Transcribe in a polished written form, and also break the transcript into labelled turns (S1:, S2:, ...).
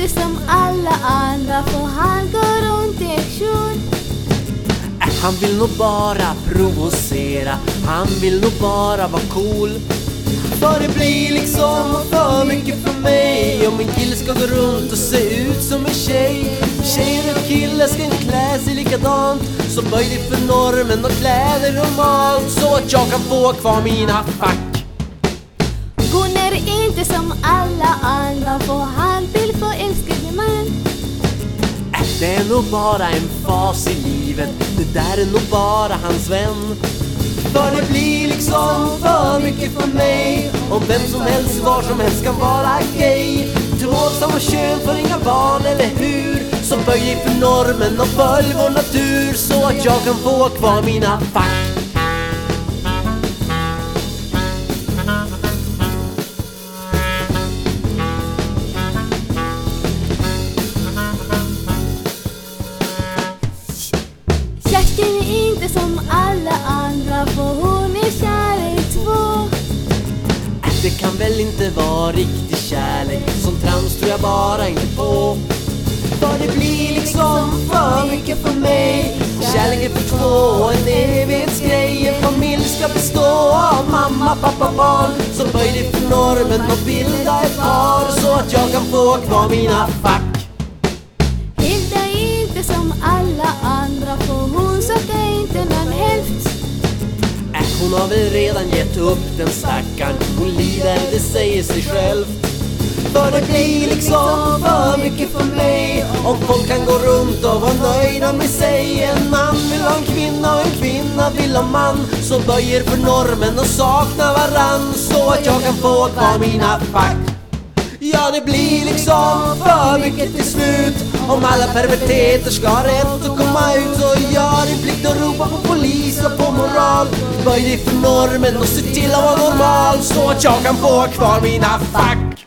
S1: inte som alla andra, för han går runt i kjol.
S2: Han vill nog bara provocera, han vill nog bara vara cool. För det blir liksom för mycket för mig om en kille ska gå runt och se ut som en tjej. Tjejer och killar ska inte klä sig likadant, så böj dig för normen och klä dig normalt, så att jag kan få kvar mina fack.
S1: Hon är inte som alla andra, för han vill förälskad man.
S2: Det är nog bara en fas i livet, det där är nog bara hans vän. För det blir liksom för mycket för mig om vem som helst, var som helst kan vara gay. Två samma kön för inga barn, eller hur? Så böj dig för normen och följ vår natur, så att jag kan få kvar mina fack.
S1: Kerstin är inte som alla andra, för hon är kär i två.
S2: Det kan väl inte vara riktig kärlek, som trams tror jag bara inte på. För det blir liksom för mycket för mig. Kärleken för två, en evighetsgrej. En familj ska bestå av mamma, pappa, barn. Så böj dig för normen och bilda ett par, så att jag kan få kvar mina fack.
S1: Hilda är inte som alla andra, för hon söker inte någon hälft.
S2: Hon har väl redan gett upp den stackaren, hon lider, det säger sig självt. För det blir liksom för mycket för mig om folk kan gå runt och vara nöjda med sig. En man vill ha en kvinna och en kvinna vill ha man, så böjer för normen och saknar varann, så att jag kan få kvar mina fack. Ja, det blir liksom för mycket till slut om alla perverteter ska ha rätt att komma ut. Så gör din plikt och ropa på polis och på moral. Böj dig för normen och se till att vara normal, så att jag kan få kvar mina fack.